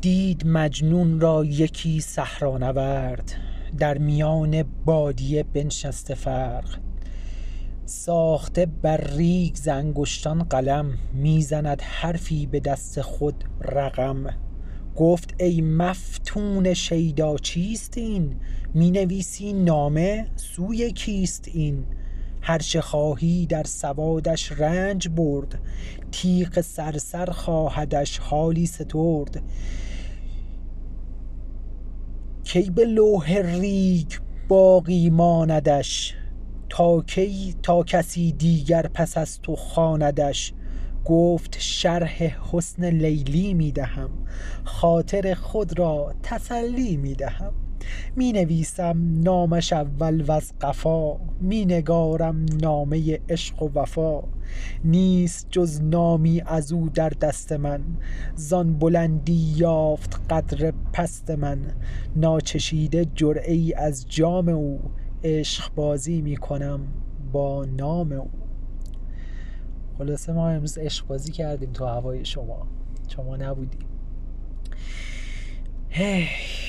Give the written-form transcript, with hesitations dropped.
دید مجنون را یکی صحرانورد، در میان بادیه بنشسته فرق. ساخته بر ریگ ز انگشتان قلم، می زند حرفی به دست خود رقم. گفت ای مفتون شیدا چیست این؟ می نویسی نامه سوی کیست این؟ هر چه خواهی در سوادش رنج برد، تیغ صرصر خواهدش حالی سترد. کی به لوح ریگ باقی ماندش، تا کی تا کسی دیگر پس از تو خواندش. گفت شرح حسن لیلی می دهم، خاطر خود را تسلی می دهم. می نویسم نامش اول وز قفا، می نگارم نامه عشق و وفا. نیست جز نامی از او در دست من، زان بلندی یافت قدر پست من. ناچشیده جرعه ای از جام او، عشق بازی می کنم با نام او. خلاصه ما امروز عشق بازی کردیم تو هوای شما نبودیم.